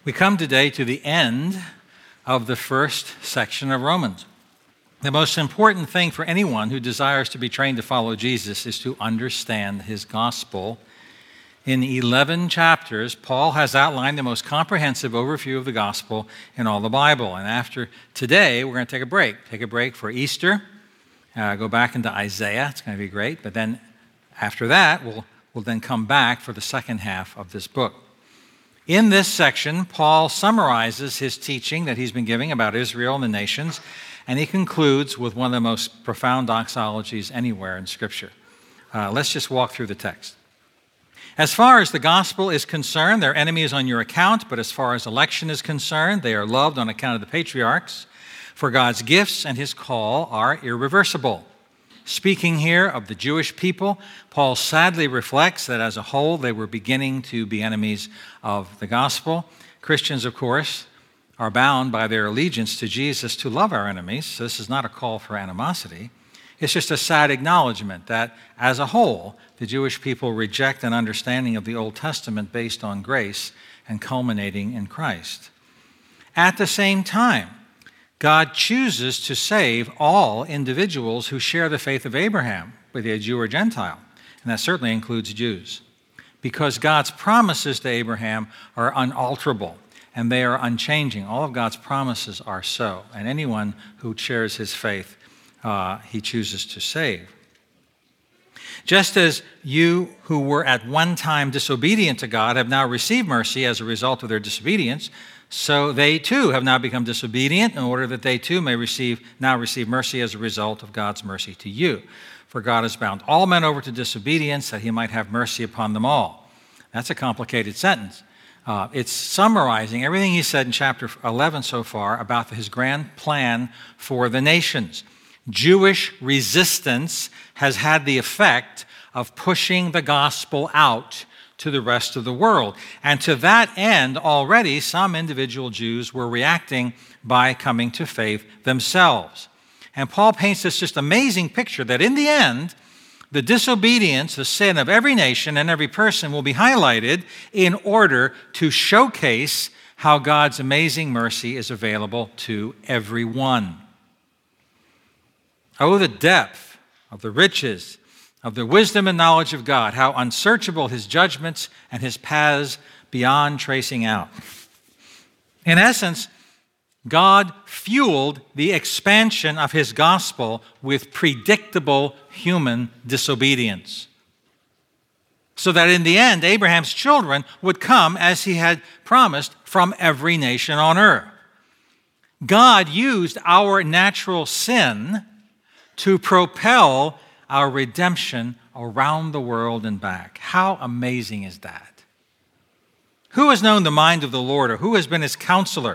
We come today to the end of the first section of Romans. The most important thing for anyone who desires to be trained to follow Jesus is to understand his gospel. In 11 chapters, Paul has outlined the most comprehensive overview of the gospel in all the Bible. And after today, we're going to take a break. Take a break for Easter, go back into Isaiah. It's going to be great. But then after that, we'll then come back for the second half of this book. In this section, Paul summarizes his teaching that he's been giving about Israel and the nations, and he concludes with one of the most profound doxologies anywhere in Scripture. Let's just walk through the text. As far as the gospel is concerned, their enemy is on your account, but as far as election is concerned, they are loved on account of the patriarchs, for God's gifts and his call are irreversible. Speaking here of the Jewish people, Paul sadly reflects that as a whole they were beginning to be enemies of the gospel. Christians, of course, are bound by their allegiance to Jesus to love our enemies, so this is not a call for animosity. It's just a sad acknowledgement that as a whole, the Jewish people reject an understanding of the Old Testament based on grace and culminating in Christ. At the same time, God chooses to save all individuals who share the faith of Abraham, whether a Jew or Gentile, and that certainly includes Jews, because God's promises to Abraham are unalterable and they are unchanging. All of God's promises are so, and anyone who shares his faith, he chooses to save. Just as you who were at one time disobedient to God have now received mercy as a result of their disobedience, so they too have now become disobedient in order that they too may now receive mercy as a result of God's mercy to you. For God has bound all men over to disobedience that he might have mercy upon them all. That's a complicated sentence. It's summarizing everything he said in chapter 11 so far about his grand plan for the nations. Jewish resistance has had the effect of pushing the gospel out to the rest of the world. And to that end, already some individual Jews were reacting by coming to faith themselves. And Paul paints this just amazing picture that in the end, the disobedience, the sin of every nation and every person will be highlighted in order to showcase how God's amazing mercy is available to everyone. Oh, the depth of the riches of the wisdom and knowledge of God, how unsearchable his judgments and his paths beyond tracing out. In essence, God fueled the expansion of his gospel with predictable human disobedience, so that in the end, Abraham's children would come, as he had promised, from every nation on earth. God used our natural sin to propel our redemption around the world and back. How amazing is that? Who has known the mind of the Lord, or who has been his counselor?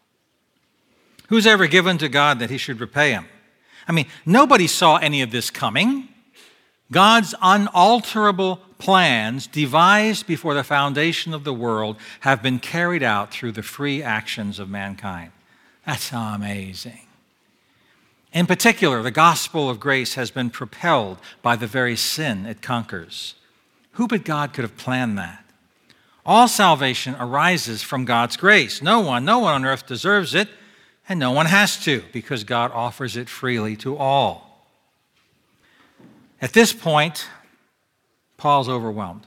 Who's ever given to God that he should repay him? I mean, nobody saw any of this coming. God's unalterable plans, devised before the foundation of the world, have been carried out through the free actions of mankind. That's amazing. In particular, the gospel of grace has been propelled by the very sin it conquers. Who but God could have planned that? All salvation arises from God's grace. No one on earth deserves it, and no one has to, because God offers it freely to all. At this point, Paul's overwhelmed.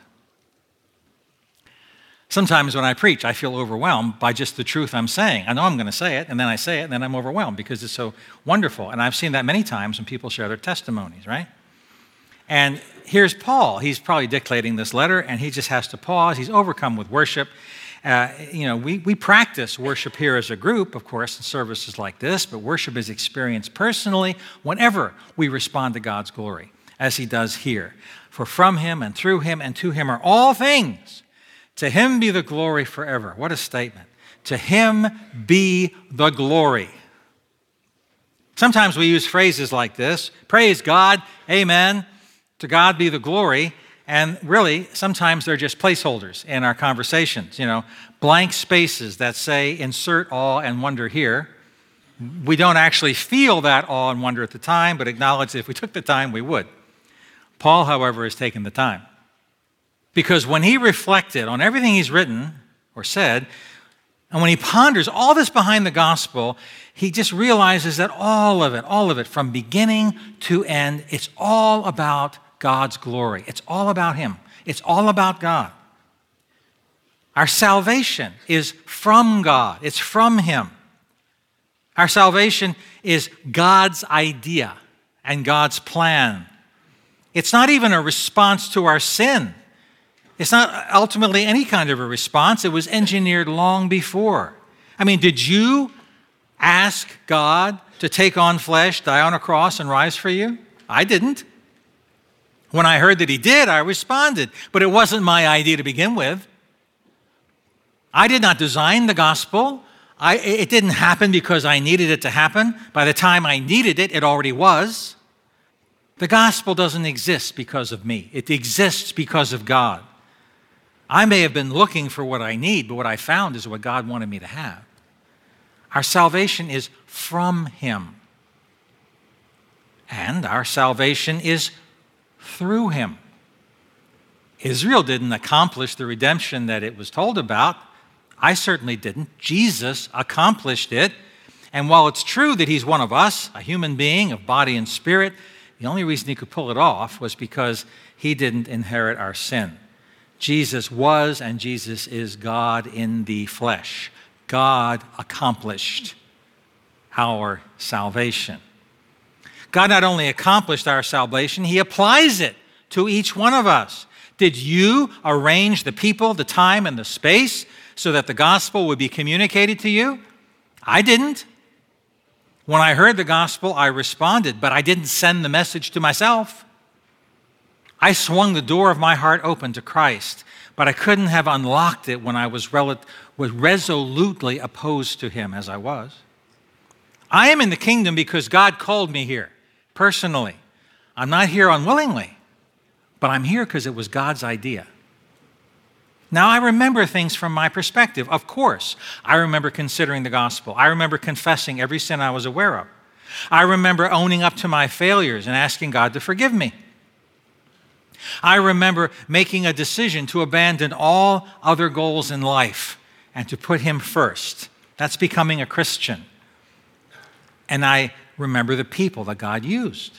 Sometimes when I preach, I feel overwhelmed by just the truth I'm saying. I know I'm going to say it, and then I say it, and then I'm overwhelmed because it's so wonderful. And I've seen that many times when people share their testimonies, right? And here's Paul. He's probably dictating this letter, and he just has to pause. He's overcome with worship. We practice worship here as a group, of course, in services like this, but worship is experienced personally whenever we respond to God's glory, as he does here. For from him and through him and to him are all things. To him be the glory forever. What a statement. To him be the glory. Sometimes we use phrases like this. Praise God, amen, to God be the glory. And really, sometimes they're just placeholders in our conversations. Blank spaces that say insert awe and wonder here. We don't actually feel that awe and wonder at the time, but acknowledge that if we took the time, we would. Paul, however, has taken the time. Because when he reflected on everything he's written or said, And when he ponders all this behind the gospel, he just realizes that all of it, from beginning to end, it's all about God's glory. It's all about him. It's all about God. Our salvation is from God. It's from him. Our salvation is God's idea and God's plan. It's not even a response to our sin. It's not ultimately any kind of a response. It was engineered long before. I mean, did you ask God to take on flesh, die on a cross, and rise for you? I didn't. When I heard that he did, I responded. But it wasn't my idea to begin with. I did not design the gospel. It didn't happen because I needed it to happen. By the time I needed it, it already was. The gospel doesn't exist because of me. It exists because of God. I may have been looking for what I need, but what I found is what God wanted me to have. Our salvation is from him. And our salvation is through him. Israel didn't accomplish the redemption that it was told about. I certainly didn't. Jesus accomplished it. And while it's true that he's one of us, a human being of body and spirit, the only reason he could pull it off was because he didn't inherit our sin. Jesus was and Jesus is God in the flesh. God accomplished our salvation. God not only accomplished our salvation, he applies it to each one of us. Did you arrange the people, the time, and the space so that the gospel would be communicated to you? I didn't. When I heard the gospel, I responded, but I didn't send the message to myself. I swung the door of my heart open to Christ, but I couldn't have unlocked it when I was resolutely opposed to him as I was. I am in the kingdom because God called me here, personally. I'm not here unwillingly, but I'm here because it was God's idea. Now, I remember things from my perspective, of course. I remember considering the gospel. I remember confessing every sin I was aware of. I remember owning up to my failures and asking God to forgive me. I remember making a decision to abandon all other goals in life and to put him first. That's becoming a Christian. And I remember the people that God used.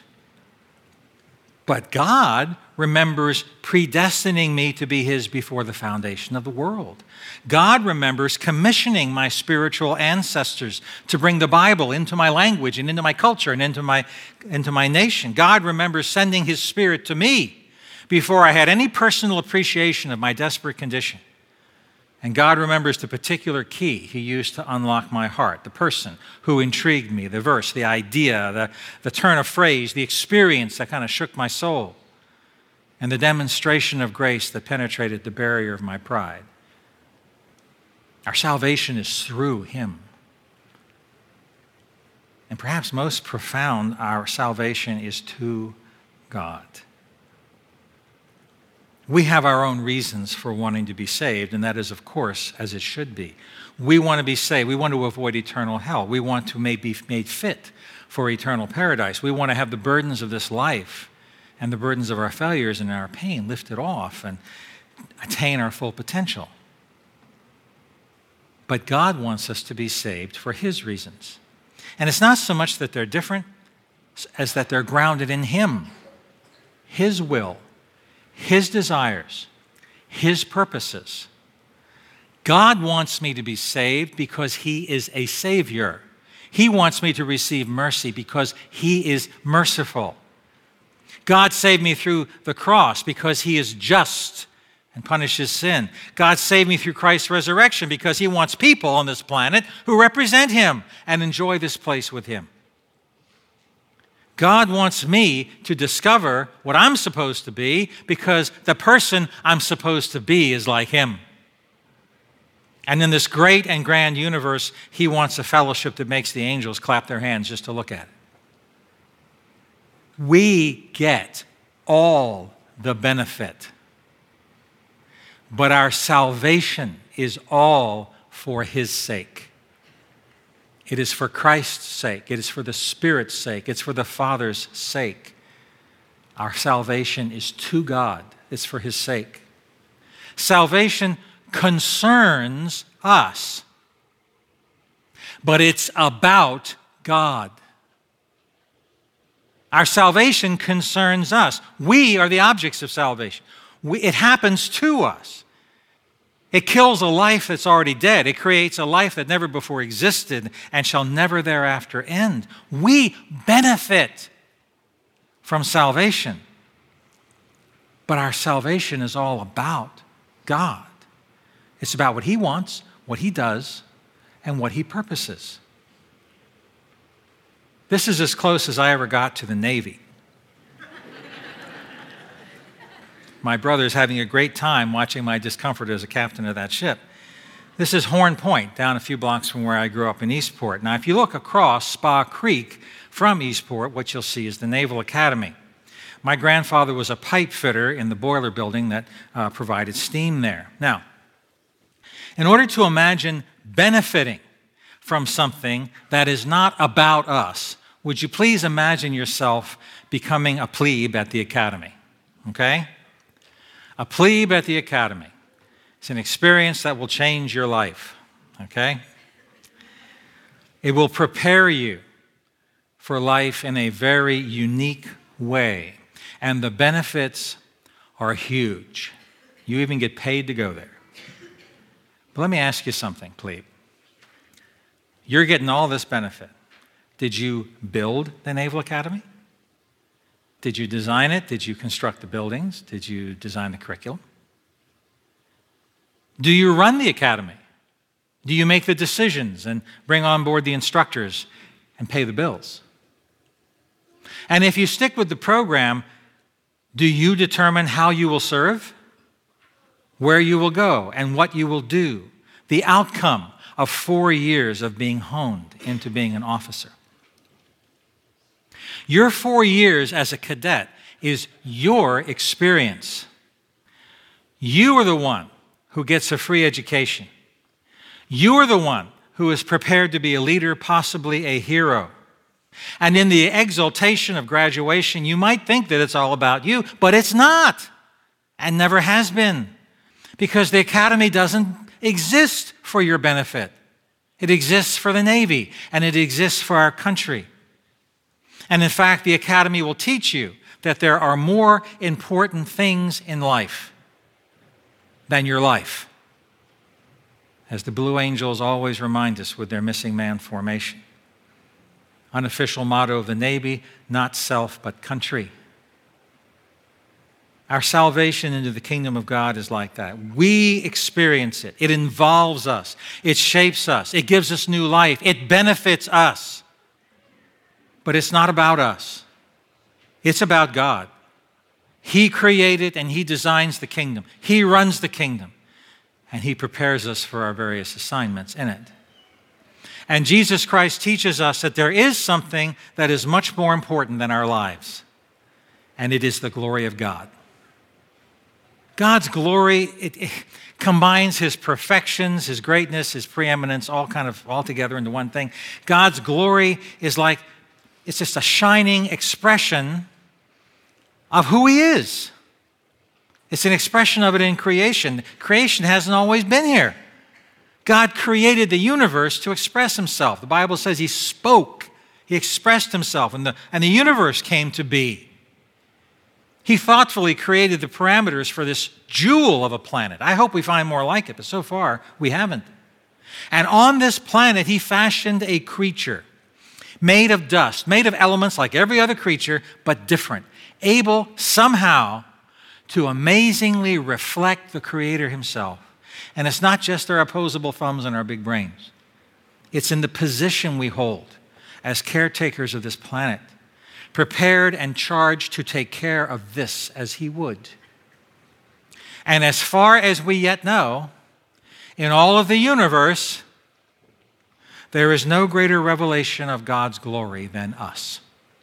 But God remembers predestining me to be his before the foundation of the world. God remembers commissioning my spiritual ancestors to bring the Bible into my language and into my culture and into my nation. God remembers sending his Spirit to me before I had any personal appreciation of my desperate condition. And God remembers the particular key he used to unlock my heart, the person who intrigued me, the verse, the idea, the turn of phrase, the experience that kind of shook my soul, and the demonstration of grace that penetrated the barrier of my pride. Our salvation is through him. And perhaps most profound, our salvation is to God. We have our own reasons for wanting to be saved, and that is, of course, as it should be. We want to be saved. We want to avoid eternal hell. We want to be made fit for eternal paradise. We want to have the burdens of this life and the burdens of our failures and our pain lifted off and attain our full potential. But God wants us to be saved for his reasons. And it's not so much that they're different as that they're grounded in him, his will, his desires, his purposes. God wants me to be saved because he is a savior. He wants me to receive mercy because he is merciful. God saved me through the cross because he is just and punishes sin. God saved me through Christ's resurrection because he wants people on this planet who represent him and enjoy this place with him. God wants me to discover what I'm supposed to be because the person I'm supposed to be is like him. And in this great and grand universe, he wants a fellowship that makes the angels clap their hands just to look at it. We get all the benefit, but our salvation is all for his sake. It is for Christ's sake. It is for the Spirit's sake. It's for the Father's sake. Our salvation is to God. It's for his sake. Salvation concerns us. but it's about God. Our salvation concerns us. We are the objects of salvation. It happens to us. It kills a life that's already dead. It creates a life that never before existed and shall never thereafter end. We benefit from salvation. But our salvation is all about God. It's about what He wants, what He does, and what He purposes. This is as close as I ever got to the Navy. My brother's having a great time watching my discomfort as a captain of that ship. This is Horn Point, down a few blocks from where I grew up in Eastport. Now, if you look across Spa Creek from Eastport, what you'll see is the Naval Academy. My grandfather was a pipe fitter in the boiler building that provided steam there. Now, in order to imagine benefiting from something that is not about us, would you please imagine yourself becoming a plebe at the academy? Okay? A plebe at the academy. It's an experience that will change your life. Okay? It will prepare you for life in a very unique way. And the benefits are huge. You even get paid to go there. But let me ask you something, plebe. You're getting all this benefit. Did you build the Naval Academy? Did you design it? Did you construct the buildings? Did you design the curriculum? Do you run the academy? Do you make the decisions and bring on board the instructors and pay the bills? And if you stick with the program, do you determine how you will serve, where you will go, and what you will do? The outcome of 4 years of being honed into being an officer. Your 4 years as a cadet is your experience. You are the one who gets a free education. You are the one who is prepared to be a leader, possibly a hero. And in the exaltation of graduation, you might think that it's all about you, but it's not, and never has been, because the academy doesn't exist for your benefit. It exists for the Navy, and it exists for our country. And in fact, the academy will teach you that there are more important things in life than your life, as the Blue Angels always remind us with their missing man formation. Unofficial motto of the Navy, not self, but country. Our salvation into the kingdom of God is like that. We experience it. It involves us. It shapes us. It gives us new life. It benefits us. But it's not about us. It's about God. He created and He designs the kingdom. He runs the kingdom. And He prepares us for our various assignments in it. And Jesus Christ teaches us that there is something that is much more important than our lives. And it is the glory of God. God's glory, it combines His perfections, His greatness, His preeminence, all together into one thing. God's glory is like, it's just a shining expression of who He is. It's an expression of it in creation. Creation hasn't always been here. God created the universe to express Himself. The Bible says He spoke. He expressed Himself, and the universe came to be. He thoughtfully created the parameters for this jewel of a planet. I hope we find more like it, but so far we haven't. And on this planet, He fashioned a creature made of dust, made of elements like every other creature, but different, able somehow to amazingly reflect the Creator Himself. And it's not just our opposable thumbs and our big brains. It's in the position we hold as caretakers of this planet, prepared and charged to take care of this as He would. And as far as we yet know, in all of the universe, there is no greater revelation of God's glory than us.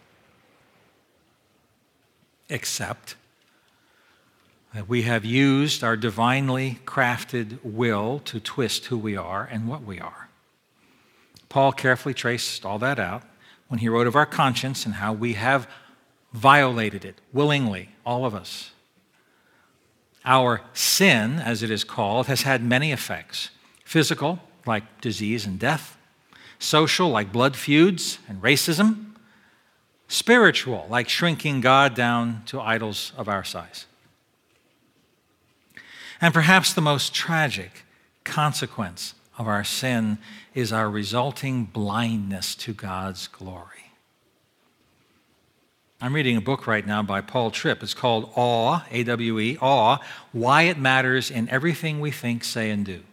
Except that we have used our divinely crafted will to twist who we are and what we are. Paul carefully traced all that out when he wrote of our conscience and how we have violated it willingly, all of us. Our sin, as it is called, has had many effects. Physical, like disease and death. social, like blood feuds and racism, spiritual, like shrinking God down to idols of our size. And perhaps the most tragic consequence of our sin is our resulting blindness to God's glory. I'm reading a book right now by Paul Tripp. It's called Awe, A-W-E, Awe, Why It Matters in Everything We Think, Say, and Do.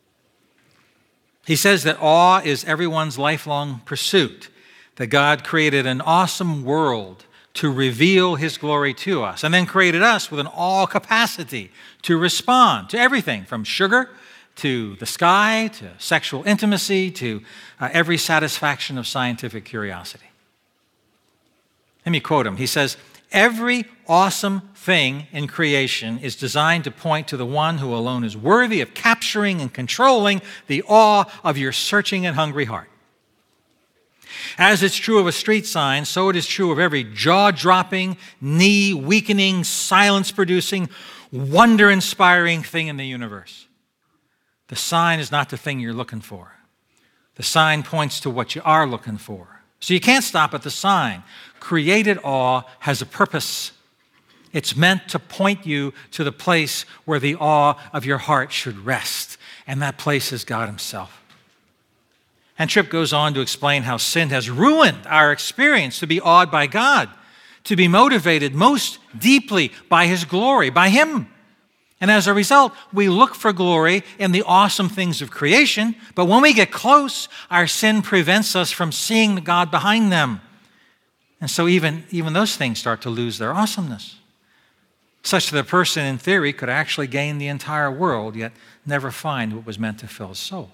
He says that awe is everyone's lifelong pursuit, that God created an awesome world to reveal his glory to us, and then created us with an awe capacity to respond to everything from sugar to the sky, to sexual intimacy, to every satisfaction of scientific curiosity. Let me quote him. He says, "Every awesome thing in creation is designed to point to the one who alone is worthy of capturing and controlling the awe of your searching and hungry heart. As it's true of a street sign, so it is true of every jaw-dropping, knee-weakening, silence-producing, wonder-inspiring thing in the universe. The sign is not the thing you're looking for. The sign points to what you are looking for. So you can't stop at the sign. Created awe has a purpose. It's meant to point you to the place where the awe of your heart should rest, and that place is God himself." And Tripp goes on to explain how sin has ruined our experience to be awed by God, to be motivated most deeply by his glory, by him. And as a result, we look for glory in the awesome things of creation, but when we get close, our sin prevents us from seeing the God behind them. And so even those things start to lose their awesomeness, such that a person in theory could actually gain the entire world, yet never find what was meant to fill his soul.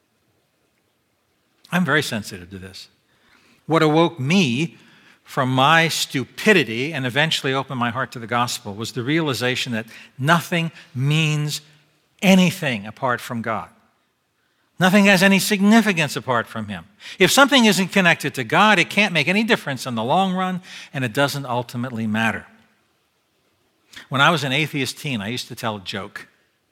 I'm very sensitive to this. What awoke me from my stupidity and eventually opened my heart to the gospel was the realization that nothing means anything apart from God. Nothing has any significance apart from him. If something isn't connected to God, it can't make any difference in the long run, and it doesn't ultimately matter. When I was an atheist teen, I used to tell a joke.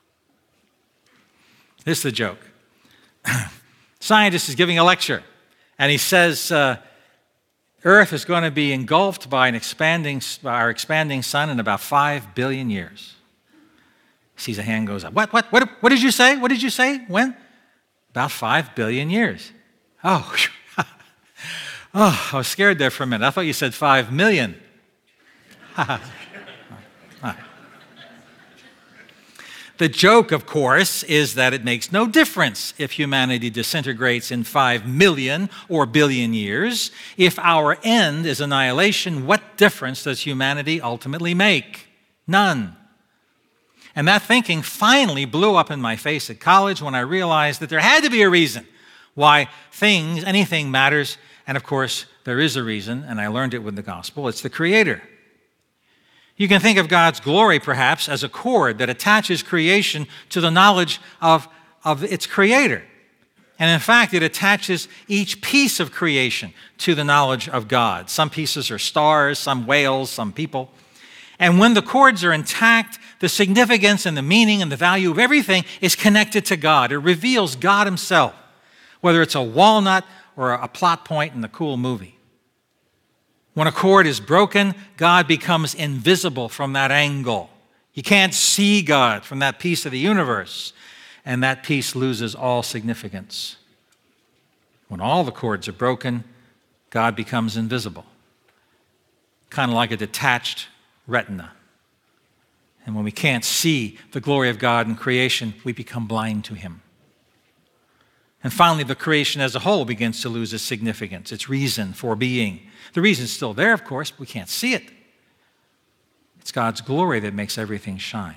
This is the joke. Scientist is giving a lecture, and he says, Earth is going to be engulfed by our expanding sun in about 5 billion years. Sees a hand goes up. What did you say? What did you say? When? About 5 billion years. Oh, I was scared there for a minute. I thought you said 5 million. The joke, of course, is that it makes no difference if humanity disintegrates in 5 million or billion years. If our end is annihilation, what difference does humanity ultimately make? None. And that thinking finally blew up in my face at college when I realized that there had to be a reason why anything matters. And of course, there is a reason, and I learned it with the gospel. It's the Creator. You can think of God's glory, perhaps, as a cord that attaches creation to the knowledge of its Creator. And in fact, it attaches each piece of creation to the knowledge of God. Some pieces are stars, some whales, some people. And when the cords are intact, the significance and the meaning and the value of everything is connected to God. It reveals God himself, whether it's a walnut or a plot point in the cool movie. When a cord is broken, God becomes invisible from that angle. You can't see God from that piece of the universe, and that piece loses all significance. When all the cords are broken, God becomes invisible, kind of like a detached retina. And when we can't see the glory of God in creation, we become blind to him. And finally, the creation as a whole begins to lose its significance, its reason for being. The reason's still there, of course, but we can't see it. It's God's glory that makes everything shine.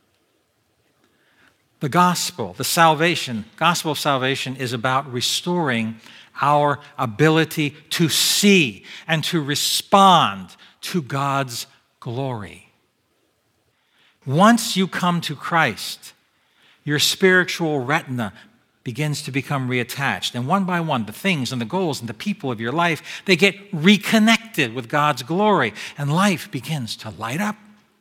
The gospel, gospel of salvation is about restoring our ability to see and to respond to God's glory. Once you come to Christ, your spiritual retina begins to become reattached. And one by one, the things and the goals and the people of your life, they get reconnected with God's glory, and life begins to light up.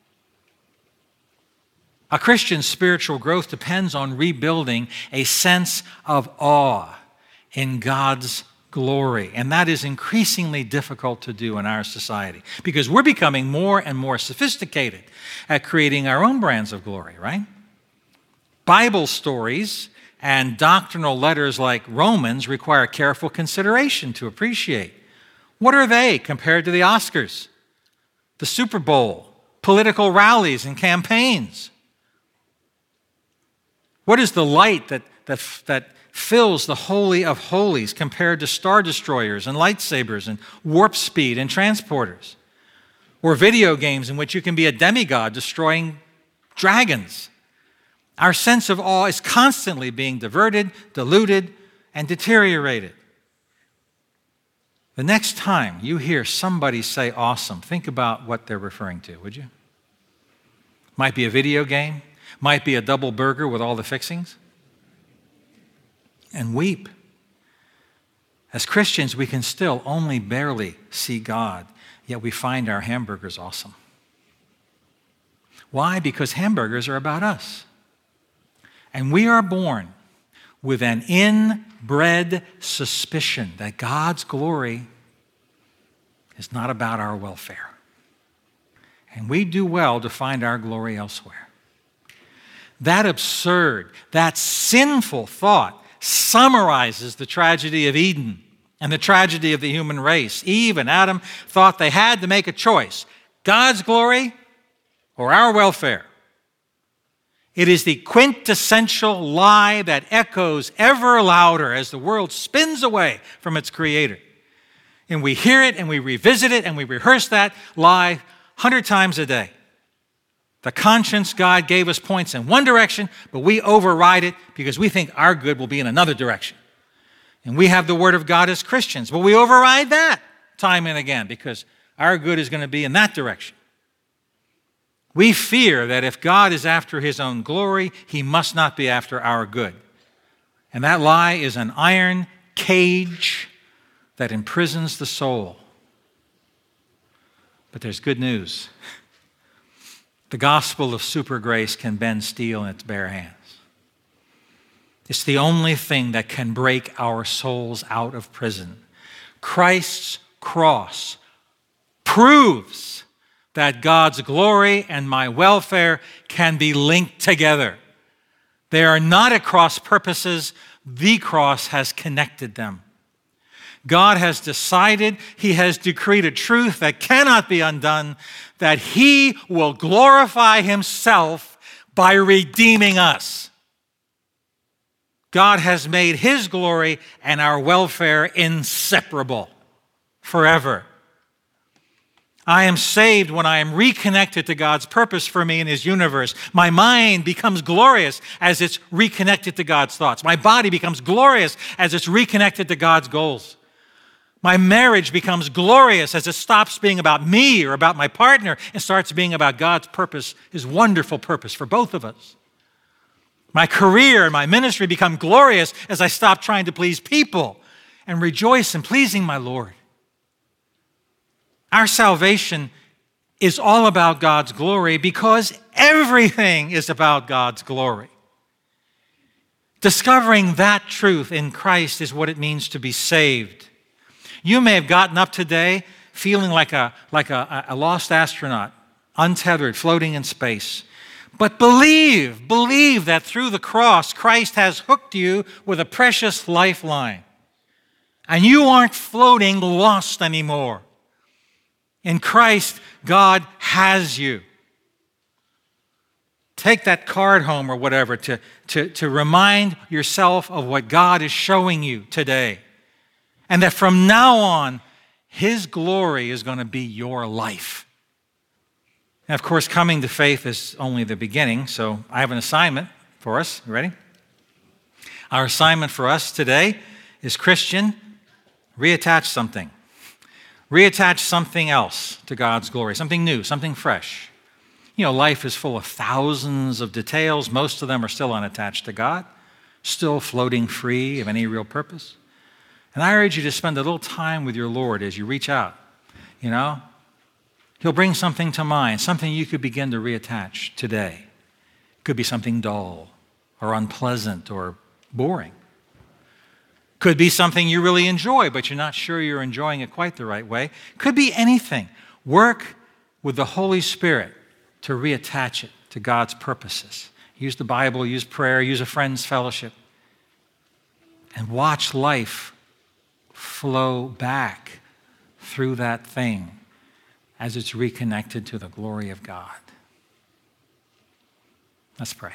A Christian's spiritual growth depends on rebuilding a sense of awe in God's glory. And that is increasingly difficult to do in our society because we're becoming more and more sophisticated at creating our own brands of glory, right? Bible stories and doctrinal letters like Romans require careful consideration to appreciate. What are they compared to the Oscars, the Super Bowl, political rallies and campaigns? What is the light that fills the Holy of Holies compared to star destroyers and lightsabers and warp speed and transporters? Or video games in which you can be a demigod destroying dragons? Our sense of awe is constantly being diverted, diluted, and deteriorated. The next time you hear somebody say awesome, think about what they're referring to, would you? Might be a video game, might be a double burger with all the fixings. And weep. As Christians, we can still only barely see God, yet we find our hamburgers awesome. Why? Because hamburgers are about us. And we are born with an inbred suspicion that God's glory is not about our welfare. And we do well to find our glory elsewhere. That absurd, that sinful thought summarizes the tragedy of Eden and the tragedy of the human race. Eve and Adam thought they had to make a choice: God's glory or our welfare. It is the quintessential lie that echoes ever louder as the world spins away from its creator. And we hear it and we revisit it and we rehearse that lie 100 times a day. The conscience God gave us points in one direction, but we override it because we think our good will be in another direction. And we have the Word of God as Christians, but we override that time and again because our good is going to be in that direction. We fear that if God is after His own glory, He must not be after our good. And that lie is an iron cage that imprisons the soul. But there's good news. The gospel of super grace can bend steel in its bare hands. It's the only thing that can break our souls out of prison. Christ's cross proves that God's glory and my welfare can be linked together. They are not at cross purposes. The cross has connected them. God has decided, He has decreed a truth that cannot be undone, that He will glorify Himself by redeeming us. God has made His glory and our welfare inseparable forever. I am saved when I am reconnected to God's purpose for me in His universe. My mind becomes glorious as it's reconnected to God's thoughts. My body becomes glorious as it's reconnected to God's goals. My marriage becomes glorious as it stops being about me or about my partner and starts being about God's purpose, His wonderful purpose for both of us. My career and my ministry become glorious as I stop trying to please people and rejoice in pleasing my Lord. Our salvation is all about God's glory because everything is about God's glory. Discovering that truth in Christ is what it means to be saved. You may have gotten up today feeling like a lost astronaut, untethered, floating in space. But believe that through the cross, Christ has hooked you with a precious lifeline. And you aren't floating lost anymore. In Christ, God has you. Take that card home or whatever to remind yourself of what God is showing you today. And that from now on, His glory is going to be your life. And of course, coming to faith is only the beginning, so I have an assignment for us. You ready? Our assignment for us today is, Christian, reattach something. Reattach something else to God's glory, something new, something fresh. You know, life is full of thousands of details. Most of them are still unattached to God, still floating free of any real purpose. And I urge you to spend a little time with your Lord as you reach out. You know, He'll bring something to mind, something you could begin to reattach today. It could be something dull or unpleasant or boring. Could be something you really enjoy, but you're not sure you're enjoying it quite the right way. Could be anything. Work with the Holy Spirit to reattach it to God's purposes. Use the Bible, use prayer, use a friend's fellowship, and watch life flow back through that thing as it's reconnected to the glory of God. Let's pray.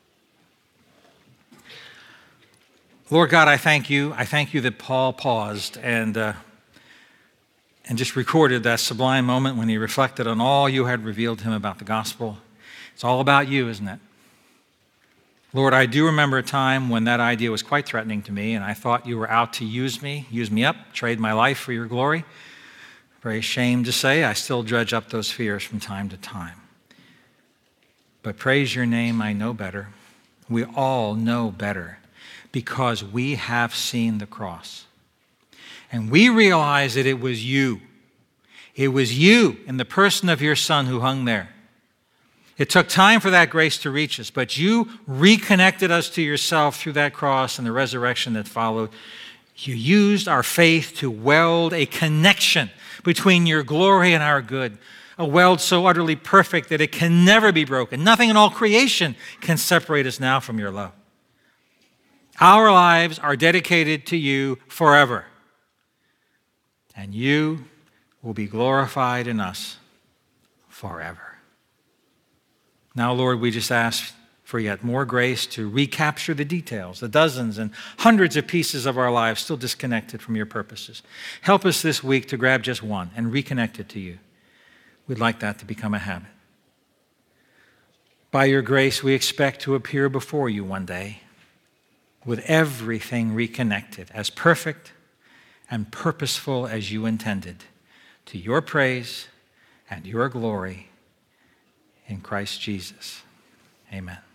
Lord God, I thank you. I thank you that Paul paused and just recorded that sublime moment when he reflected on all you had revealed to him about the gospel. It's all about you, isn't it? Lord, I do remember a time when that idea was quite threatening to me, and I thought you were out to use me up, trade my life for your glory. Very ashamed to say, I still dredge up those fears from time to time. But praise your name, I know better. We all know better because we have seen the cross. And we realize that it was you. It was you in the person of your Son who hung there. It took time for that grace to reach us, but you reconnected us to yourself through that cross and the resurrection that followed. You used our faith to weld a connection between your glory and our good, a weld so utterly perfect that it can never be broken. Nothing in all creation can separate us now from your love. Our lives are dedicated to you forever, and you will be glorified in us forever. Now, Lord, we just ask for yet more grace to recapture the details, the dozens and hundreds of pieces of our lives still disconnected from your purposes. Help us this week to grab just one and reconnect it to you. We'd like that to become a habit. By your grace, we expect to appear before you one day with everything reconnected, as perfect and purposeful as you intended, to your praise and your glory in Christ Jesus. Amen.